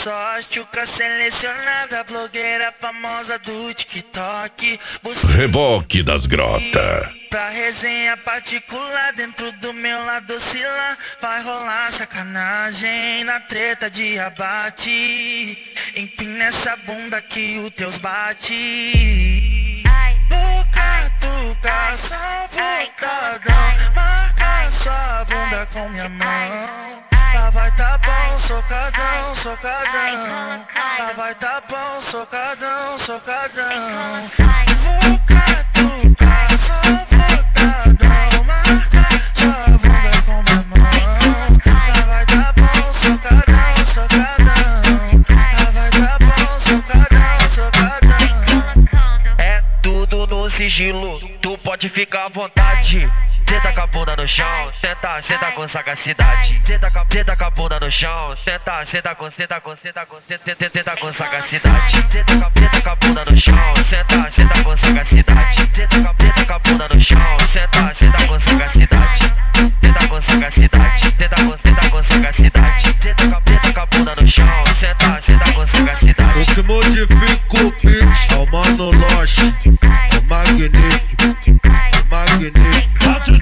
só a tchuca selecionada, blogueira famosa do TikTok. Reboque das Grota. Pra resenha particular dentro do meu lado oscila. Vai rolar sacanagem na treta de abate. Empina essa bunda que o teus bate. Boca, tuca, só botadão. Marca sua bunda com minha mão. Lá vai tá bom, socadão, socadão. Lá vai tá bom, socadão, socadão. Boca, tuca, só botadão. Marca sua bunda com minha mão. Lá vai tá bom, socadão, socadão. Lá vai tá bom, socadão, socadão. É tudo no sigilo, tu pode ficar à vontade. Senta com a bunda no chão, senta com sagacidade. Senta com a bunda no chão, senta com sagacidade. Senta com a bunda no chão, senta com sagacidade. Senta com a bunda no chão, senta com sagacidade. Senta com sagacidade, senta com sagacidade. Senta com a bunda no chão, senta com sagacidade. O que modifica o beat é o Mano Loche, o magnífico, o magnífico.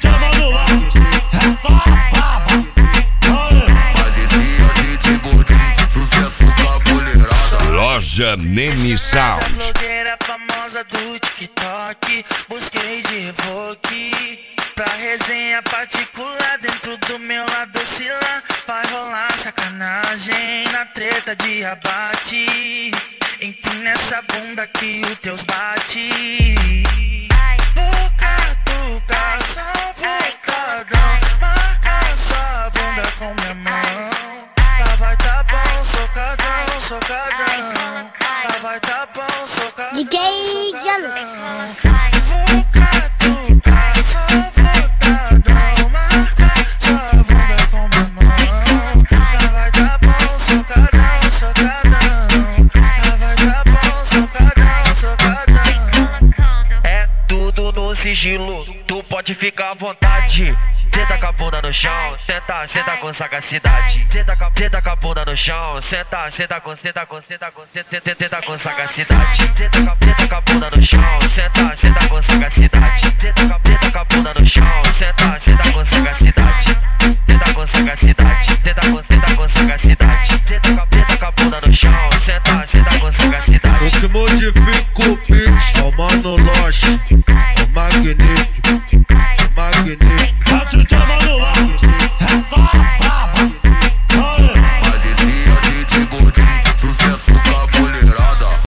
Loja Neme Sound. Blogueira famosa do TikTok, busquei de reboque. Pra resenha particular dentro do meu lado oscila. Vai rolar sacanagem na treta de abate. Empina essa bunda que o teus bate. Boca, tuca, só botadão. Marca sua bunda com minha mão. Lá vai tá bom, socadão, socadão. Lá vai tá bom, socadão, socadão. Boca, tuca, só botadão. Marca sua bunda com minha mão. Lá vai tá bom, socadão, socadão. Lá vai tá bom, socadão, socadão. É tudo no sigilo, tu pode ficar à vontade. Senta com a bunda no chão, senta com sagacidade. Senta com a bunda no chão, senta com sagacidade. Senta com a bunda no chão, senta com sagacidade. Senta com a bunda no chão, senta com sagacidade. Senta com sagacidade, senta com sagacidade.